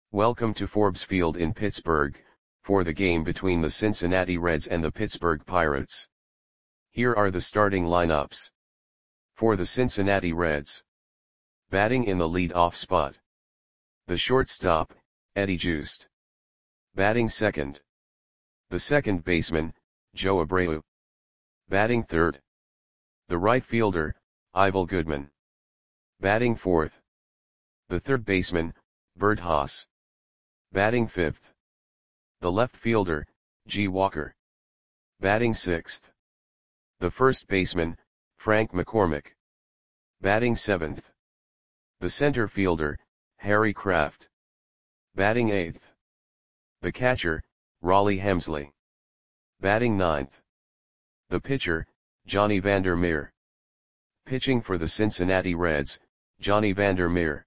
Welcome to Forbes Field in Pittsburgh, for the game between the Cincinnati Reds and the Pittsburgh Pirates. Here are the starting lineups. For the Cincinnati Reds. Batting in the lead-off spot. The shortstop, Eddie Joost. Batting second. The second baseman, Joe Abreu. Batting third. The right fielder, Ivel Goodman. Batting fourth. The third baseman, Bert Haas. Batting fifth. The left fielder, G. Walker. Batting sixth. The first baseman, Frank McCormick. Batting seventh. The center fielder, Harry Kraft. Batting eighth. The catcher, Rollie Hemsley. Batting ninth. The pitcher, Johnny Vander Meer. Pitching for the Cincinnati Reds, Johnny Vander Meer.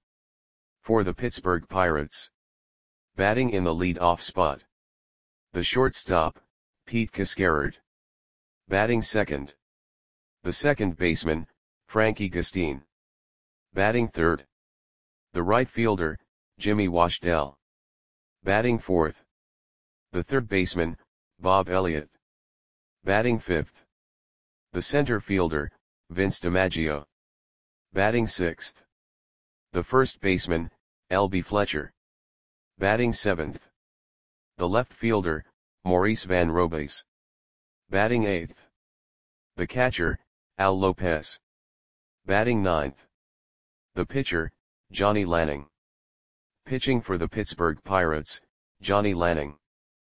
For the Pittsburgh Pirates. Batting in the lead-off spot. The shortstop, Pete Cascarard. Batting second. The second baseman, Frankie Gustine. Batting third. The right fielder, Jimmy Washdell. Batting fourth. The third baseman, Bob Elliott. Batting fifth. The center fielder, Vince DiMaggio. Batting sixth. The first baseman, L.B. Fletcher. Batting seventh. The left fielder, Maurice Van Robays. Batting eighth. The catcher, Al Lopez. Batting ninth. The pitcher, Johnny Lanning. Pitching for the Pittsburgh Pirates, Johnny Lanning.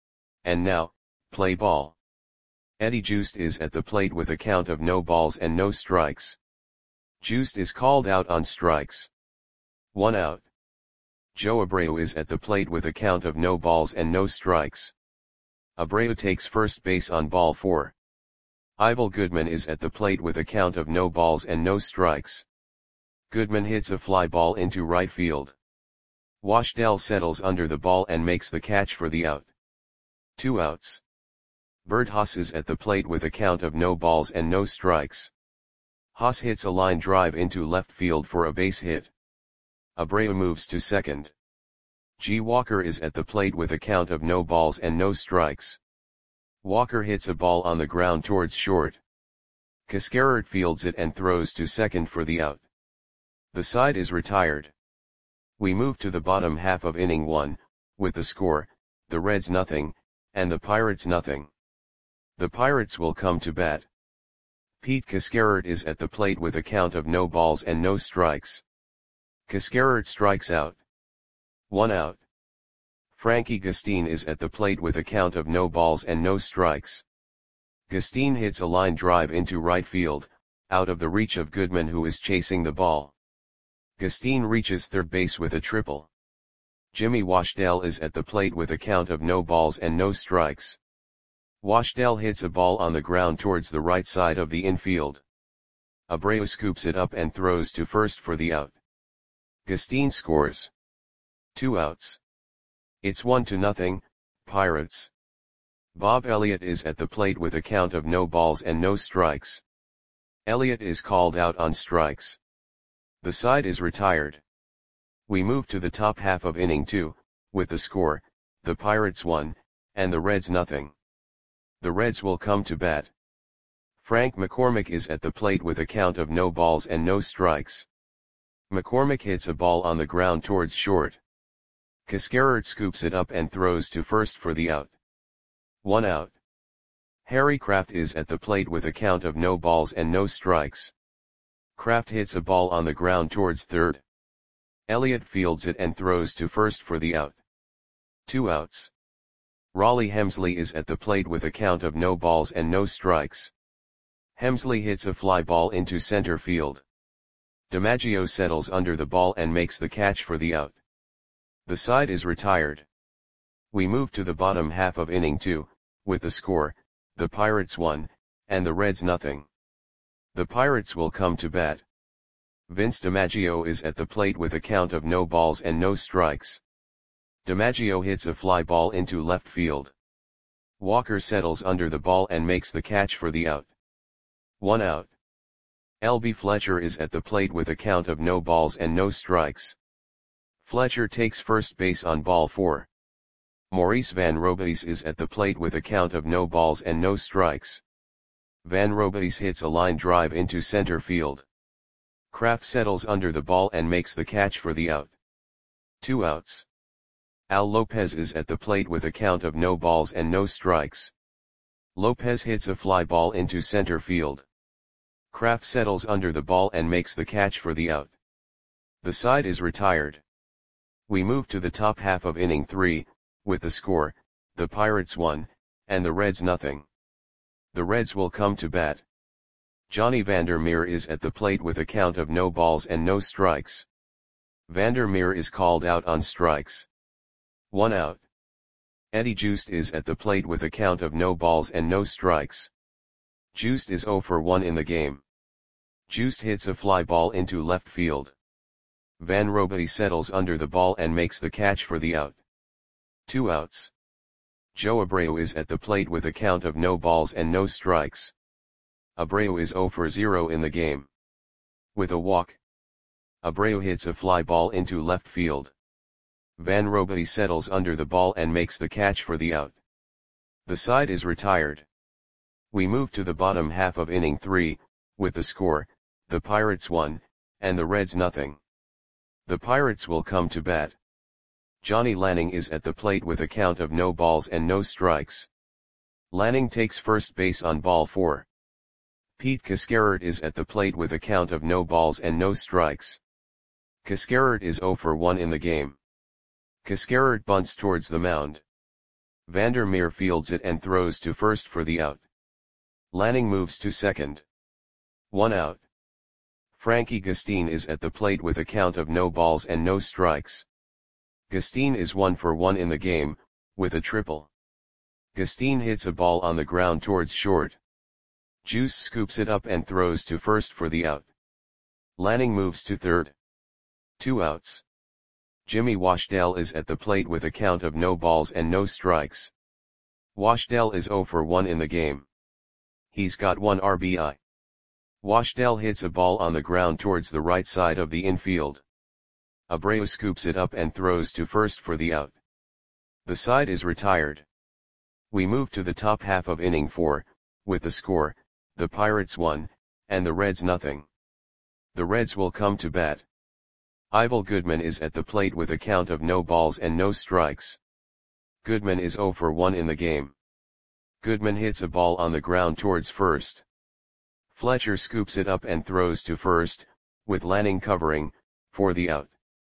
And now, play ball. Eddie Joost is at the plate with a count of no balls and no strikes. Joost is called out on strikes. 1 out. Joe Abreu is at the plate with a count of no balls and no strikes. Abreu takes first base on ball 4. Ivel Goodman is at the plate with a count of no balls and no strikes. Goodman hits a fly ball into right field. Washdell settles under the ball and makes the catch for the out. 2 outs. Bert Haas is at the plate with a count of no balls and no strikes. Haas hits a line drive into left field for a base hit. Abreu moves to second. G. Walker is at the plate with a count of no balls and no strikes. Walker hits a ball on the ground towards short. Cascarard fields it and throws to second for the out. The side is retired. We move to the bottom half of inning 1, with the score, the Reds nothing, and the Pirates nothing. The Pirates will come to bat. Pete Cascarard is at the plate with a count of no balls and no strikes. Cascarard strikes out. 1 out. Frankie Gustine is at the plate with a count of no balls and no strikes. Gustine hits a line drive into right field, out of the reach of Goodman who is chasing the ball. Gustine reaches third base with a triple. Jimmy Washdell is at the plate with a count of no balls and no strikes. Washdell hits a ball on the ground towards the right side of the infield. Abreu scoops it up and throws to first for the out. Gustine scores. 2 outs. It's 1-0, Pirates. Bob Elliott is at the plate with a count of no balls and no strikes. Elliott is called out on strikes. The side is retired. We move to the top half of inning 2, with the score, the Pirates 1, and the Reds nothing. The Reds will come to bat. Frank McCormick is at the plate with a count of no balls and no strikes. McCormick hits a ball on the ground towards short. Cascarard scoops it up and throws to first for the out. 1 out. Harry Kraft is at the plate with a count of no balls and no strikes. Kraft hits a ball on the ground towards third. Elliott fields it and throws to first for the out. 2 outs. Rollie Hemsley is at the plate with a count of no balls and no strikes. Hemsley hits a fly ball into center field. DiMaggio settles under the ball and makes the catch for the out. The side is retired. We move to the bottom half of inning 2, with the score, the Pirates 1, and the Reds nothing. The Pirates will come to bat. Vince DiMaggio is at the plate with a count of no balls and no strikes. DiMaggio hits a fly ball into left field. Walker settles under the ball and makes the catch for the out. 1 out. L.B. Fletcher is at the plate with a count of no balls and no strikes. Fletcher takes first base on ball 4. Maurice Van Robays is at the plate with a count of no balls and no strikes. Van Robays hits a line drive into center field. Kraft settles under the ball and makes the catch for the out. 2 outs. Al Lopez is at the plate with a count of no balls and no strikes. Lopez hits a fly ball into center field. Kraft settles under the ball and makes the catch for the out. The side is retired. We move to the top half of inning 3, with the score, the Pirates 1, and the Reds nothing. The Reds will come to bat. Johnny Vandermeer is at the plate with a count of no balls and no strikes. Vandermeer is called out on strikes. 1 out. Eddie Joost is at the plate with a count of no balls and no strikes. Joost is 0 for 1 in the game. Joost hits a fly ball into left field. Van Robays settles under the ball and makes the catch for the out. 2 outs. Joe Abreu is at the plate with a count of no balls and no strikes. Abreu is 0 for 0 in the game. With a walk, Abreu hits a fly ball into left field. Van Robays settles under the ball and makes the catch for the out. The side is retired. We move to the bottom half of inning 3, with the score, the Pirates 1, and the Reds nothing. The Pirates will come to bat. Johnny Lanning is at the plate with a count of no balls and no strikes. Lanning takes first base on ball 4. Pete Cascarert is at the plate with a count of no balls and no strikes. Cascarert is 0 for 1 in the game. Cascarert bunts towards the mound. Vandermeer fields it and throws to first for the out. Lanning moves to second. 1 out. Frankie Gastine is at the plate with a count of no balls and no strikes. Gastine is 1 for 1 in the game, with a triple. Gastine hits a ball on the ground towards short. Juice scoops it up and throws to first for the out. Lanning moves to third. 2 outs. Jimmy Washdale is at the plate with a count of no balls and no strikes. Washdale is 0 for 1 in the game. He's got 1 RBI. Washdale hits a ball on the ground towards the right side of the infield. Abreu scoops it up and throws to first for the out. The side is retired. We move to the top half of inning 4, with the score, the Pirates 1, and the Reds nothing. The Reds will come to bat. Ivel Goodman is at the plate with a count of no balls and no strikes. Goodman is 0 for 1 in the game. Goodman hits a ball on the ground towards first. Fletcher scoops it up and throws to first, with Lanning covering, for the out.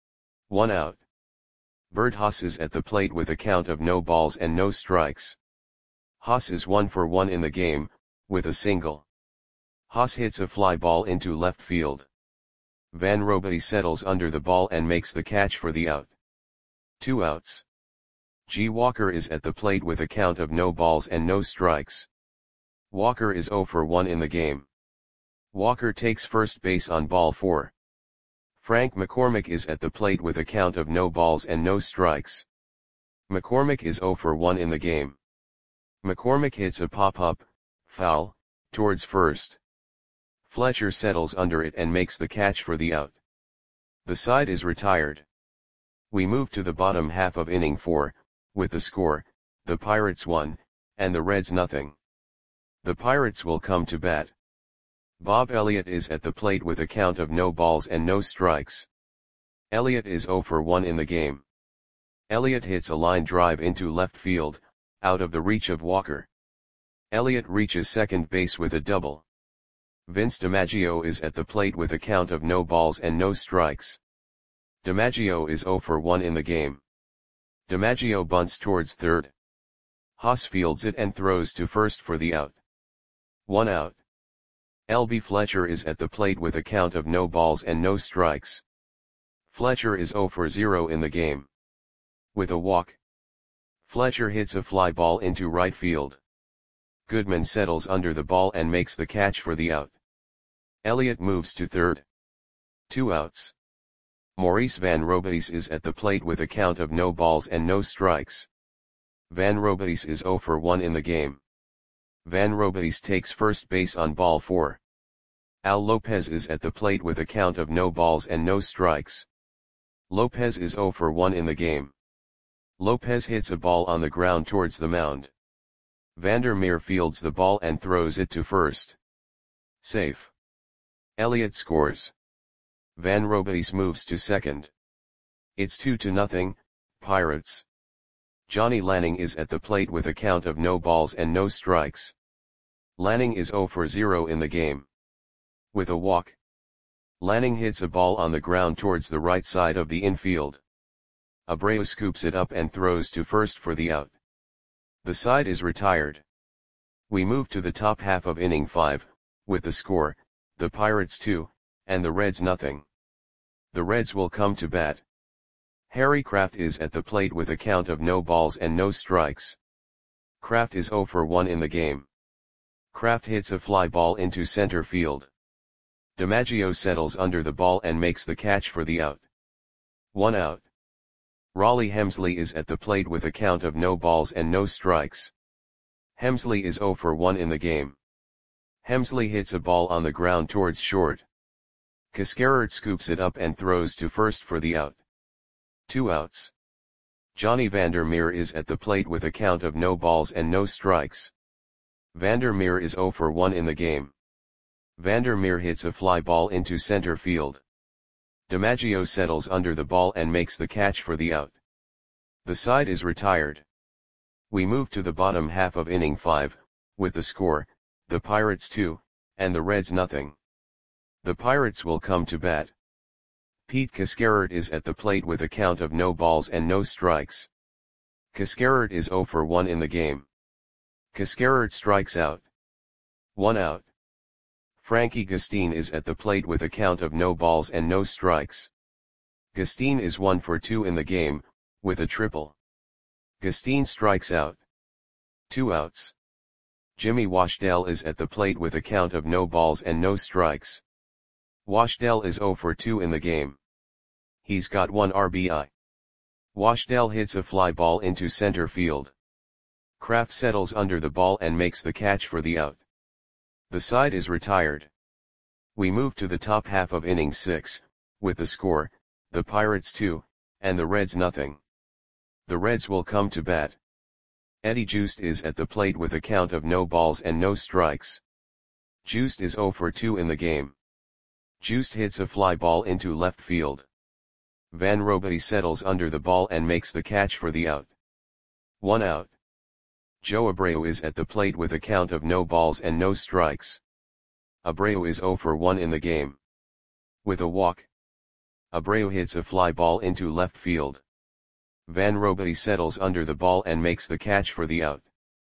1 out. Bert Haas is at the plate with a count of no balls and no strikes. Haas is 1 for 1 in the game, with a single. Haas hits a fly ball into left field. Van Robays settles under the ball and makes the catch for the out. 2 outs. G. Walker is at the plate with a count of no balls and no strikes. Walker is 0 for 1 in the game. Walker takes first base on ball 4. Frank McCormick is at the plate with a count of no balls and no strikes. McCormick is 0 for 1 in the game. McCormick hits a pop-up, foul, towards first. Fletcher settles under it and makes the catch for the out. The side is retired. We move to the bottom half of inning 4, with the score, the Pirates 1, and the Reds nothing. The Pirates will come to bat. Bob Elliott is at the plate with a count of no balls and no strikes. Elliott is 0 for 1 in the game. Elliott hits a line drive into left field, out of the reach of Walker. Elliott reaches second base with a double. Vince DiMaggio is at the plate with a count of no balls and no strikes. DiMaggio is 0 for 1 in the game. DiMaggio bunts towards third. Haas fields it and throws to first for the out. 1 out. L.B. Fletcher is at the plate with a count of no balls and no strikes. Fletcher is 0 for 0 in the game. With a walk, Fletcher hits a fly ball into right field. Goodman settles under the ball and makes the catch for the out. Elliott moves to third. 2 outs. Maurice Van Robays is at the plate with a count of no balls and no strikes. Van Robays is 0 for 1 in the game. Van Robays takes first base on ball 4. Al Lopez is at the plate with a count of no balls and no strikes. Lopez is 0 for 1 in the game. Lopez hits a ball on the ground towards the mound. Vandermeer fields the ball and throws it to first. Safe. Elliott scores. Van Robies moves to second. It's 2-0, Pirates. Johnny Lanning is at the plate with a count of no balls and no strikes. Lanning is 0 for 0 in the game. With a walk. Lanning hits a ball on the ground towards the right side of the infield. Abreu scoops it up and throws to first for the out. The side is retired. We move to the top half of inning 5, with the score, the Pirates 2, and the Reds nothing. The Reds will come to bat. Harry Kraft is at the plate with a count of no balls and no strikes. Kraft is 0 for 1 in the game. Kraft hits a fly ball into center field. DiMaggio settles under the ball and makes the catch for the out. 1 out. Raleigh Hemsley is at the plate with a count of no balls and no strikes. Hemsley is 0 for 1 in the game. Hemsley hits a ball on the ground towards short. Cascarert scoops it up and throws to first for the out. 2 outs. Johnny Vandermeer is at the plate with a count of no balls and no strikes. Vandermeer is 0 for 1 in the game. Vandermeer hits a fly ball into center field. DiMaggio settles under the ball and makes the catch for the out. The side is retired. We move to the bottom half of inning 5, with the score, the Pirates 2, and the Reds nothing. The Pirates will come to bat. Pete Cascarert is at the plate with a count of no balls and no strikes. Cascarert is 0 for 1 in the game. Cascarert strikes out. 1 out. Frankie Gustine is at the plate with a count of no balls and no strikes. Gustine is 1 for 2 in the game, with a triple. Gustine strikes out. 2 outs. Jimmy Washdell is at the plate with a count of no balls and no strikes. Washdell is 0 for 2 in the game. He's got 1 RBI. Washdell hits a fly ball into center field. Kraft settles under the ball and makes the catch for the out. The side is retired. We move to the top half of inning 6, with the score, the Pirates 2, and the Reds nothing. The Reds will come to bat. Eddie Joost is at the plate with a count of no balls and no strikes. Joost is 0 for 2 in the game. Joost hits a fly ball into left field. Van Robies settles under the ball and makes the catch for the out. 1 out. Joe Abreu is at the plate with a count of no balls and no strikes. Abreu is 0 for 1 in the game. With a walk. Abreu hits a fly ball into left field. Van Robies settles under the ball and makes the catch for the out.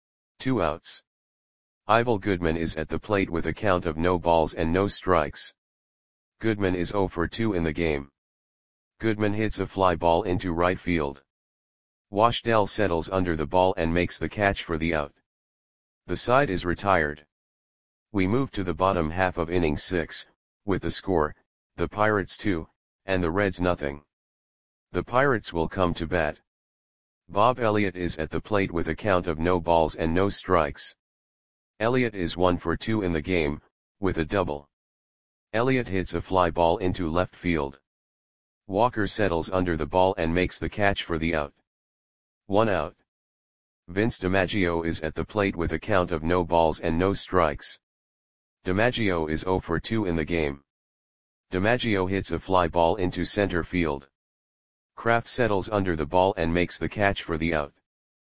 2 outs. Ivel Goodman is at the plate with a count of no balls and no strikes. Goodman is 0 for 2 in the game. Goodman hits a fly ball into right field. Washdell settles under the ball and makes the catch for the out. The side is retired. We move to the bottom half of inning 6, with the score, the Pirates 2, and the Reds nothing. The Pirates will come to bat. Bob Elliott is at the plate with a count of no balls and no strikes. Elliott is 1 for 2 in the game, with a double. Elliott hits a fly ball into left field. Walker settles under the ball and makes the catch for the out. 1 out. Vince DiMaggio is at the plate with a count of no balls and no strikes. DiMaggio is 0 for 2 in the game. DiMaggio hits a fly ball into center field. Kraft settles under the ball and makes the catch for the out.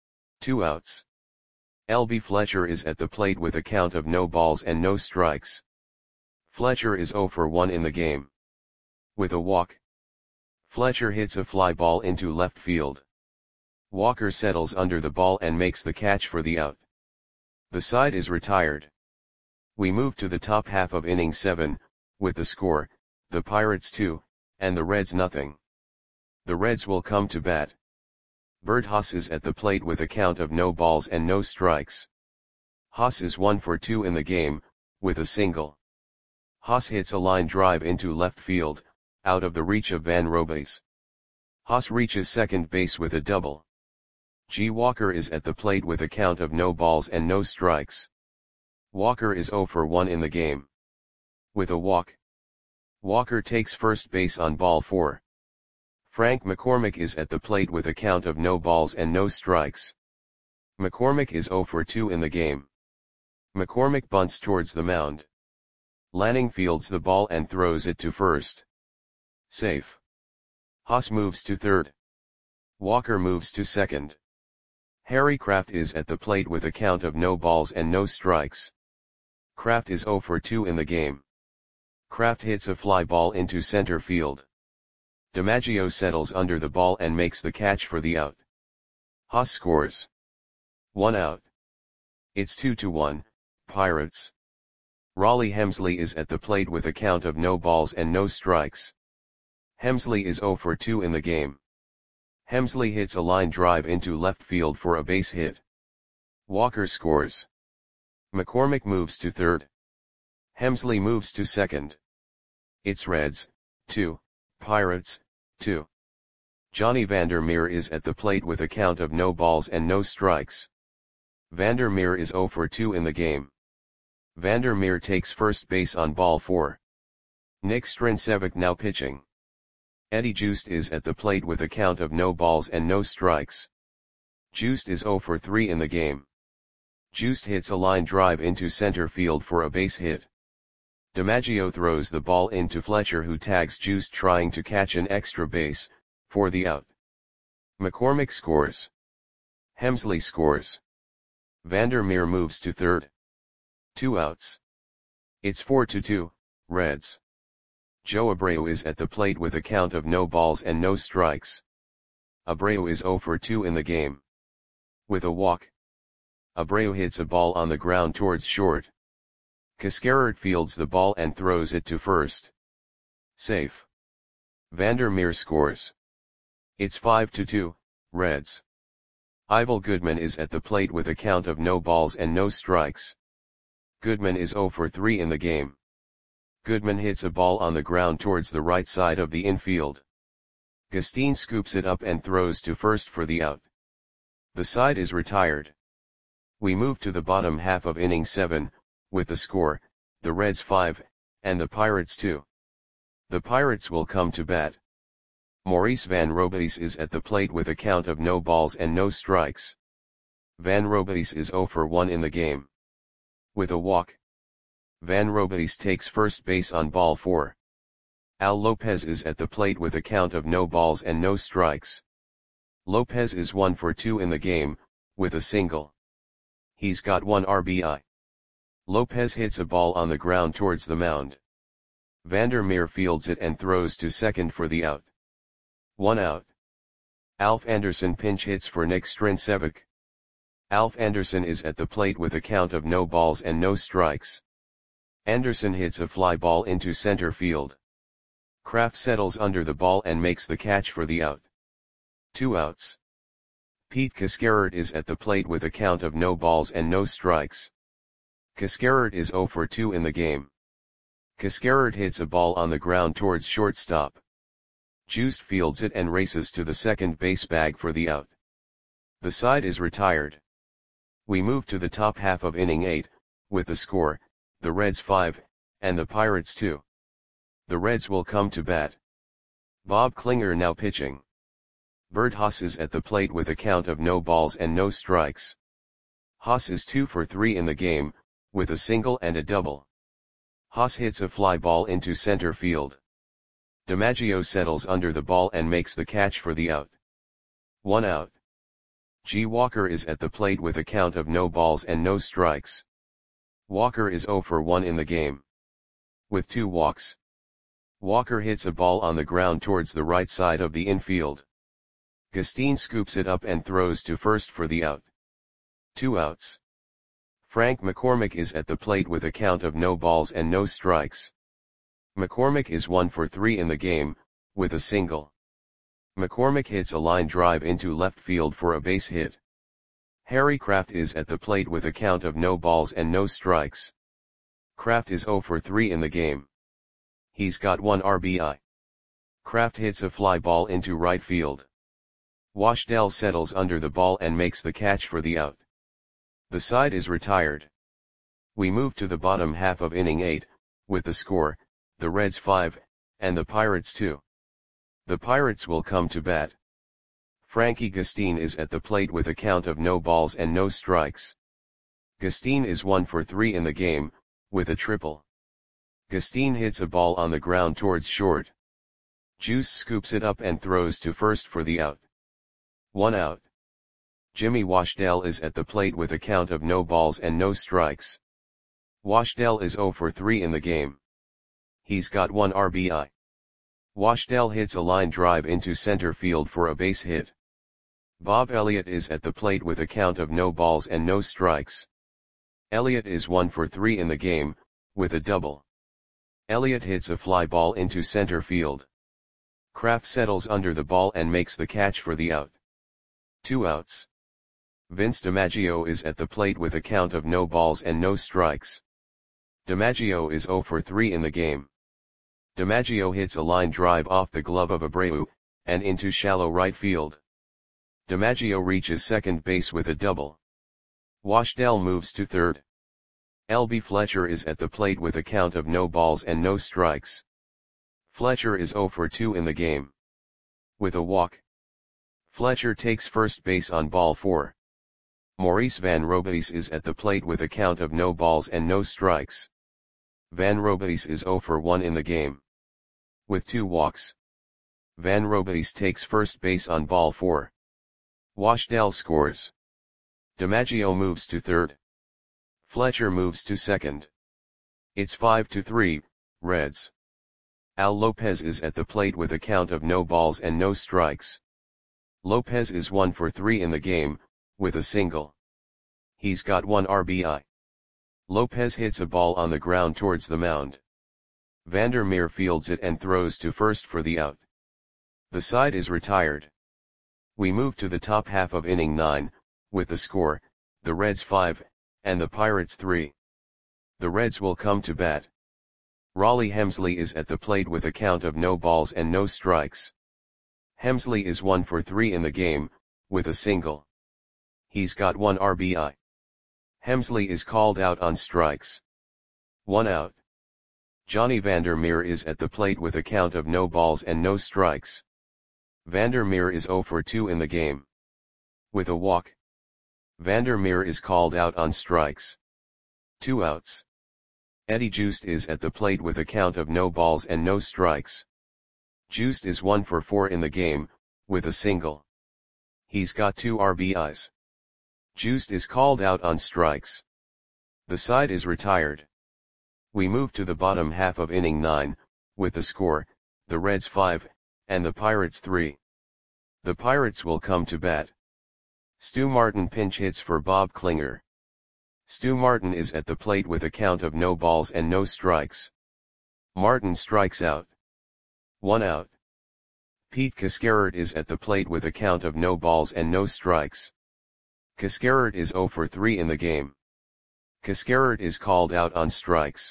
2 outs. L.B. Fletcher is at the plate with a count of no balls and no strikes. Fletcher is 0 for 1 in the game. With a walk. Fletcher hits a fly ball into left field. Walker settles under the ball and makes the catch for the out. The side is retired. We move to the top half of inning 7, with the score, the Pirates 2, and the Reds nothing. The Reds will come to bat. Bert Haas is at the plate with a count of no balls and no strikes. Haas is 1 for 2 in the game, with a single. Haas hits a line drive into left field, out of the reach of Van Robies. Haas reaches second base with a double. G. Walker is at the plate with a count of no balls and no strikes. Walker is 0 for 1 in the game. With a walk. Walker takes first base on ball 4. Frank McCormick is at the plate with a count of no balls and no strikes. McCormick is 0 for 2 in the game. McCormick bunts towards the mound. Lanning fields the ball and throws it to first. Safe. Haas moves to third. Walker moves to second. Harry Kraft is at the plate with a count of no balls and no strikes. Kraft is 0 for 2 in the game. Kraft hits a fly ball into center field. DiMaggio settles under the ball and makes the catch for the out. Haas scores. 1 out. It's 2-1, Pirates. Rollie Hemsley is at the plate with a count of no balls and no strikes. Hemsley is 0 for 2 in the game. Hemsley hits a line drive into left field for a base hit. Walker scores. McCormick moves to third. Hemsley moves to second. It's Reds, 2, Pirates, 2. Johnny Vandermeer is at the plate with a count of no balls and no strikes. Vandermeer is 0 for 2 in the game. Vandermeer takes first base on ball 4. Nick Strincevic now pitching. Eddie Joost is at the plate with a count of no balls and no strikes. Joost is 0 for 3 in the game. Joost hits a line drive into center field for a base hit. DiMaggio throws the ball into Fletcher, who tags Joost trying to catch an extra base, for the out. McCormick scores. Hemsley scores. Vandermeer moves to third. 2 outs. It's 4-2, Reds. Joe Abreu is at the plate with a count of no balls and no strikes. Abreu is 0 for 2 in the game. With a walk, Abreu hits a ball on the ground towards short. Cascarard fields the ball and throws it to first. Safe. Vandermeer scores. It's 5-2, Reds. Ivel Goodman is at the plate with a count of no balls and no strikes. Goodman is 0 for 3 in the game. Goodman hits a ball on the ground towards the right side of the infield. Gustin scoops it up and throws to first for the out. The side is retired. We move to the bottom half of inning 7, with the score, the Reds 5, and the Pirates 2. The Pirates will come to bat. Maurice Van Robies is at the plate with a count of no balls and no strikes. Van Robies is 0 for 1 in the game. With a walk, Van Robies takes first base on ball 4. Al Lopez is at the plate with a count of no balls and no strikes. Lopez is 1 for 2 in the game, with a single. He's got 1 RBI. Lopez hits a ball on the ground towards the mound. Vandermeer fields it and throws to second for the out. 1 out. Alf Anderson pinch hits for Nick Strincevic. Alf Anderson is at the plate with a count of no balls and no strikes. Anderson hits a fly ball into center field. Kraft settles under the ball and makes the catch for the out. 2 outs. Pete Cascarard is at the plate with a count of no balls and no strikes. Cascarard is 0 for 2 in the game. Cascarard hits a ball on the ground towards shortstop. Joost fields it and races to the second base bag for the out. The side is retired. We move to the top half of inning 8, with the score, the Reds 5, and the Pirates 2. The Reds will come to bat. Bob Klinger now pitching. Bert Haas is at the plate with a count of no balls and no strikes. Haas is 2 for 3 in the game, with a single and a double. Haas hits a fly ball into center field. DiMaggio settles under the ball and makes the catch for the out. 1 out. G. Walker is at the plate with a count of no balls and no strikes. Walker is 0 for 1 in the game. With 2 walks. Walker hits a ball on the ground towards the right side of the infield. Gustin scoops it up and throws to first for the out. 2 outs. Frank McCormick is at the plate with a count of no balls and no strikes. McCormick is 1 for 3 in the game, with a single. McCormick hits a line drive into left field for a base hit. Harry Kraft is at the plate with a count of no balls and no strikes. Kraft is 0 for 3 in the game. He's got 1 RBI. Kraft hits a fly ball into right field. Washdell settles under the ball and makes the catch for the out. The side is retired. We move to the bottom half of inning 8, with the score, the Reds 5, and the Pirates 2. The Pirates will come to bat. Frankie Gustin is at the plate with a count of no balls and no strikes. Gustin is 1 for 3 in the game, with a triple. Gustin hits a ball on the ground towards short. Juice scoops it up and throws to first for the out. 1 out. Jimmy Washdell is at the plate with a count of no balls and no strikes. Washdell is 0 for 3 in the game. He's got 1 RBI. Washdell hits a line drive into center field for a base hit. Bob Elliott is at the plate with a count of no balls and no strikes. Elliott is 1 for 3 in the game, with a double. Elliott hits a fly ball into center field. Kraft settles under the ball and makes the catch for the out. 2 outs. Vince DiMaggio is at the plate with a count of no balls and no strikes. DiMaggio is 0 for 3 in the game. DiMaggio hits a line drive off the glove of Abreu, and into shallow right field. DiMaggio reaches second base with a double. Washdell moves to third. L.B. Fletcher is at the plate with a count of no balls and no strikes. Fletcher is 0 for 2 in the game. With a walk. Fletcher takes first base on ball 4. Maurice Van Robays is at the plate with a count of no balls and no strikes. Van Robays is 0 for 1 in the game. With 2 walks. Van Robays takes first base on ball 4. Washdell scores. DiMaggio moves to third. Fletcher moves to second. It's 5-3, Reds. Al Lopez is at the plate with a count of no balls and no strikes. Lopez is 1 for 3 in the game, with a single. He's got 1 RBI. Lopez hits a ball on the ground towards the mound. Vandermeer fields it and throws to first for the out. The side is retired. We move to the top half of inning 9, with the score, the Reds 5, and the Pirates 3. The Reds will come to bat. Raleigh Hemsley is at the plate with a count of no balls and no strikes. Hemsley is 1 for 3 in the game, with a single. He's got 1 RBI. Hemsley is called out on strikes. 1 out. Johnny Vandermeer is at the plate with a count of no balls and no strikes. Vandermeer is 0 for 2 in the game. With a walk. Vandermeer is called out on strikes. 2 outs. Eddie Joost is at the plate with a count of no balls and no strikes. Joost is 1 for 4 in the game, with a single. He's got 2 RBIs. Joost is called out on strikes. The side is retired. We move to the bottom half of inning 9, with the score, the Reds 5, and the Pirates 3. The Pirates will come to bat. Stu Martin pinch hits for Bob Klinger. Stu Martin is at the plate with a count of no balls and no strikes. Martin strikes out. 1 out. Pete Cascarert is at the plate with a count of no balls and no strikes. Cascarert is 0 for 3 in the game. Cascarert is called out on strikes.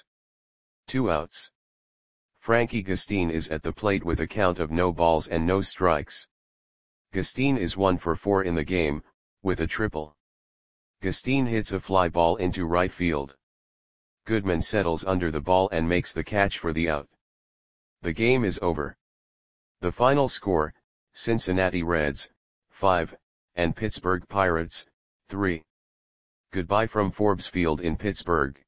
2 outs. Frankie Gustin is at the plate with a count of no balls and no strikes. Gustin is 1 for 4 in the game, with a triple. Gustin hits a fly ball into right field. Goodman settles under the ball and makes the catch for the out. The game is over. The final score, Cincinnati Reds, 5, and Pittsburgh Pirates, 3. Goodbye from Forbes Field in Pittsburgh.